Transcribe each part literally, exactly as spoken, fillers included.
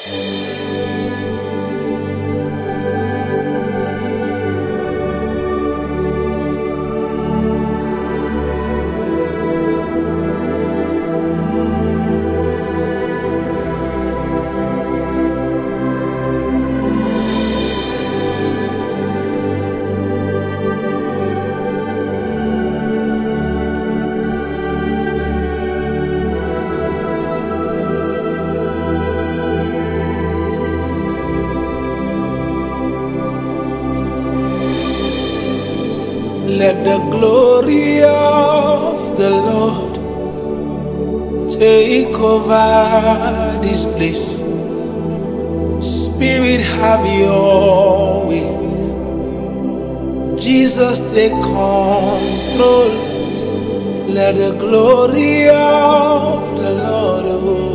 Let the glory of the Lord take over this place. Spirit, have your way. Jesus, take control. Let the glory of the Lord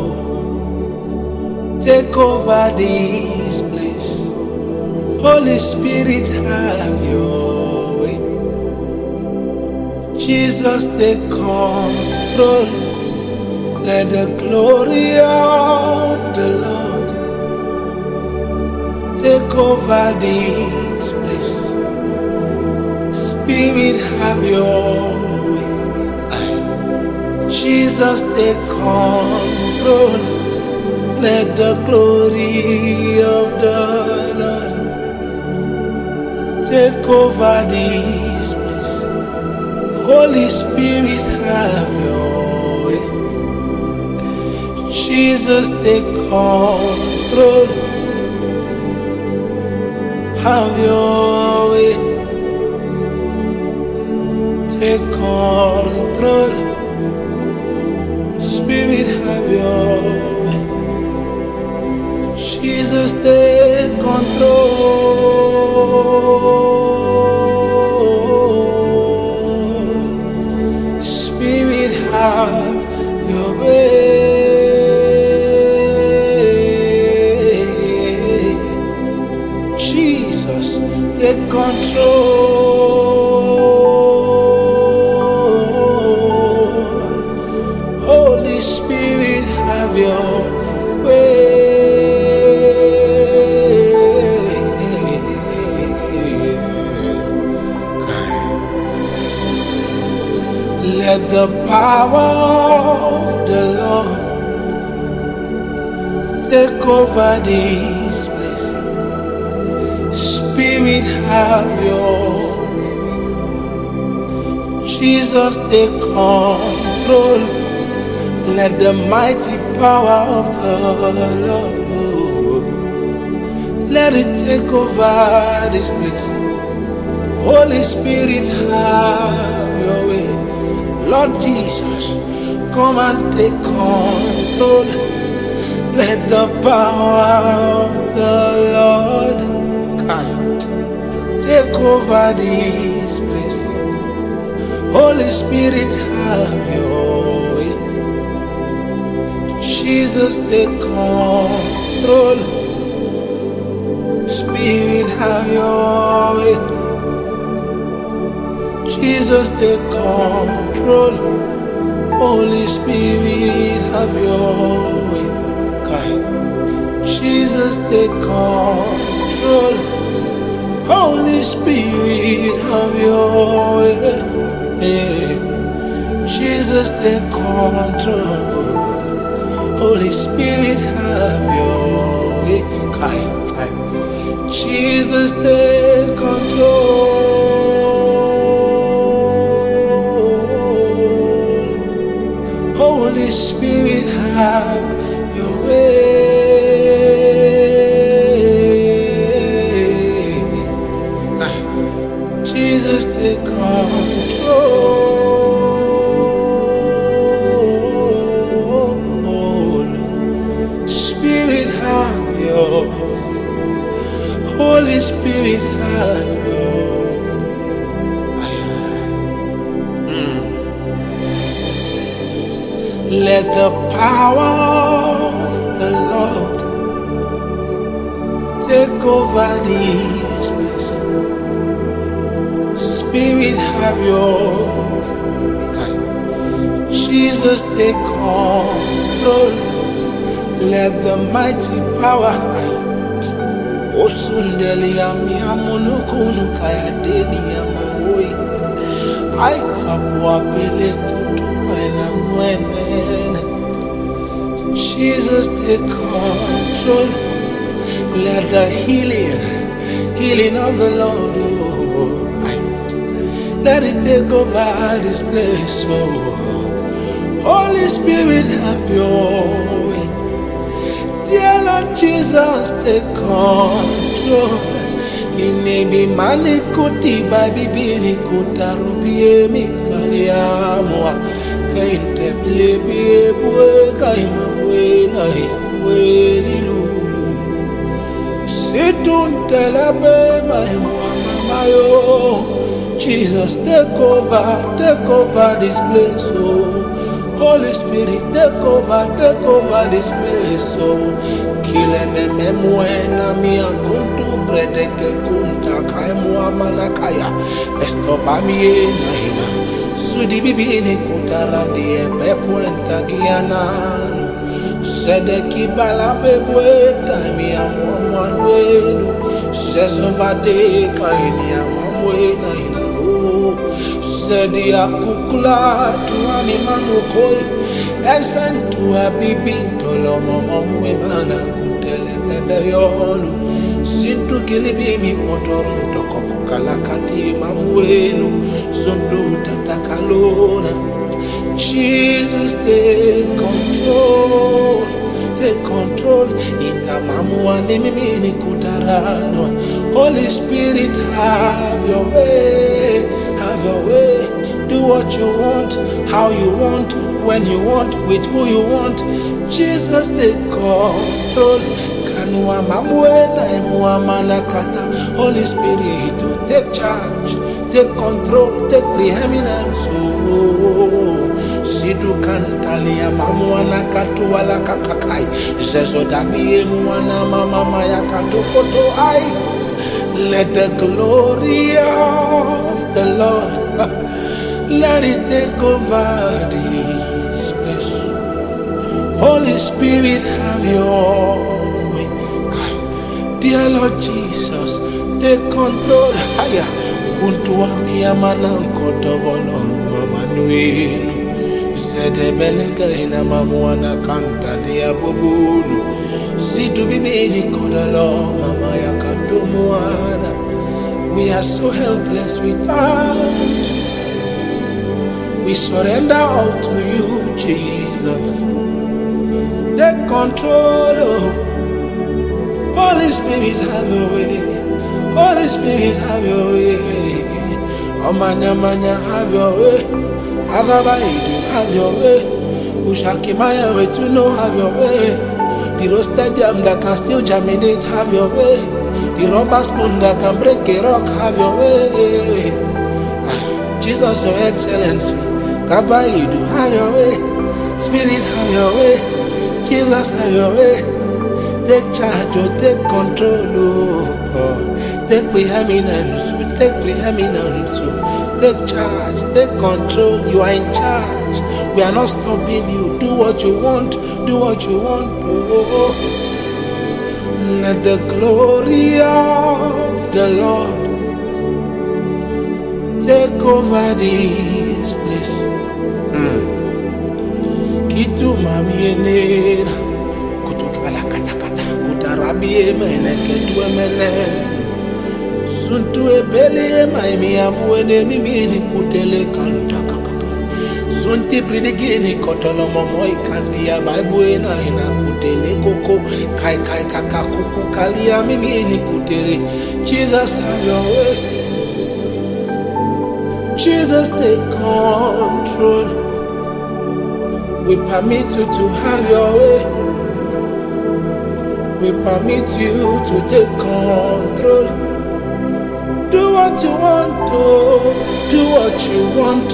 oh, take over this place. Holy Spirit, have your way. Jesus, take control. Let the glory of the Lord take over this place. Spirit, have your way. Jesus, take control. Let the glory of the Lord take over this place. Holy Spirit, have your way. Jesus, take control. Have your way. Take control. Spirit, have your way. Jesus, take control. Spirit, have your way. Jesus, take control. Holy Spirit, have your way. Let the power of the Lord take over this place. Spirit, have your way. Jesus, take control. Let the mighty power of the Lord, let it take over this place. Holy Spirit, have your way. Lord Jesus, come and take control. Let the power of the Lord take over this place. Holy Spirit, have your way. Jesus, take control. Spirit, have your way. Jesus, take control. Holy Spirit, have your way. Jesus, take control. Holy Spirit, have your way. Jesus, take control. Holy Spirit, have your way. Jesus, take control. Holy Spirit, have your way. Jesus, take control. Spirit, have your way. Holy Spirit, have your way. Let the power of the Lord take over this place. Spirit, have your way. Jesus, take control. Let the mighty power Osundeli ami amunukunu kaya deni amawoi. I kapwa pele kutupaina mwene. Jesus take control. Let the healing, healing of the Lord, oh, I, let it take over this place, oh. Holy Spirit, have your way. Dear Lord Jesus, take control. Inebi mani kuti baby bini kutarubi mi kaliamwa kainte blebi bwe kaima we na we lilu situn telebe my mama yo. Jesus, take over, take over this place, oh. Holy Spirit, take over, take over this place, oh. Kilene memuena mia kuntu bredeke kunta kai muamana kaya. Esto bami na ina. Sudi bibi ni kutarandi epe puenta giananu. Sedeki bala bebueta mia muamuanuenu. Sezovade kaini amuena ina. Sedi akukula tuani manukoi esen tua bibi tolo momwe mana kutele bebe yonu sintu kilibi mi motoron toko kukala kati mamwenu sundu tatakalona. Jesus, take control, take control. Itamamu anemini kutarano. Holy Spirit, have your way, have your way. Do what you want, how you want, when you want, with who you want. Jesus, take control. Kanua mamuena emuamana kata. Holy Spirit, to take charge, take control, take preeminence. Oh, sidu kantalia mamuana katu wala kakakai. Zezo dabi emuana mama maya katu koto ai. Let the glory of the Lord, let it take over this place. Holy Spirit, have your way. Dear Lord Jesus, take control. Haya, kuntu amia mananko dobolo mamanuinu. Zede belega ina mamuana kantalia bubunu. Zidu bibini kodalo mama ya katumuana. We are so helpless without you. We surrender all to you, Jesus. Take control, oh. Holy Spirit, have your way. Holy Spirit, have your way. Omanya manya, have your way. Agabaidu, have your way. Ushakimaya, way to know, have your way. The rose stadium that can still germinate, have your way. The rubber spoon that can break a rock, have your way. Ah, Jesus, your excellency. Kabaidu, have your way. Spirit, have your way. Jesus, have your way. Take charge, oh, take control, oh, oh. Take preeminence, take preeminence, oh. Take charge, take control. You are in charge. We are not stopping you. Do what you want, do what you want, oh. Let the glory of the Lord take over this place. Kitu mami enena kutukala kata kata kutarabi emene ketu emene suntu ebele maimi amuene mimi kutele kanta kaka sunti pridigini kotolo momoi kantia Bible na ina kutele koko kai kai kaka kuku kalia mimi kutere. Jesus, have your way. Jesus, take control. We permit you to have your way. We permit you to take control. Do what you want, oh, do what you want.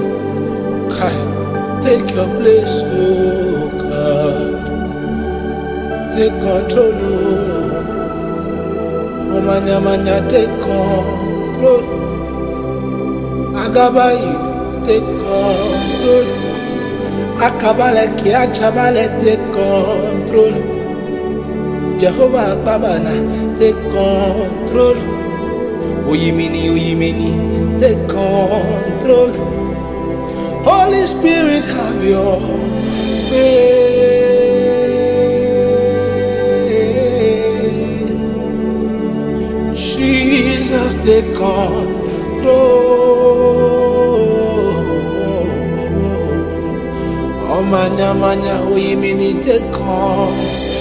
God, take your place, oh God. Take control, oh. Oh, manya manya, take control. Agabai, take control. Akabale ki achabale, take control. control. Jehovah Babana, take control. Oyimini, Oyimini, take control. Holy Spirit, have your way. Jesus, take control. Oh, manya, manya, Oyimini, take control.